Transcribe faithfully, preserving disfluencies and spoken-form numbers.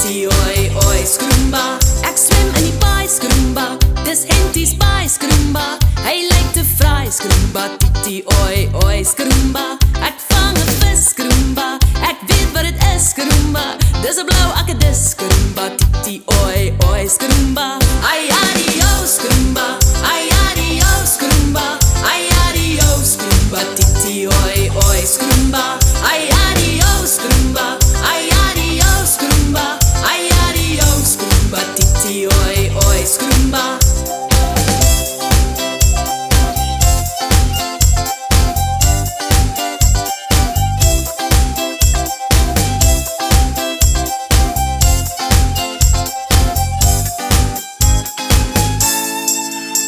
Titi oi oi skroomba, ek swem in die paai skroomba. Dis Henties paai skroomba, hy lyk te fraai skroomba. Titi oi oi skroomba, ek vang 'n vis skroomba. Ek weet wat dit is skroomba, dis 'n blou akkedis skroomba. Titi oi oi skroomba, ai ai.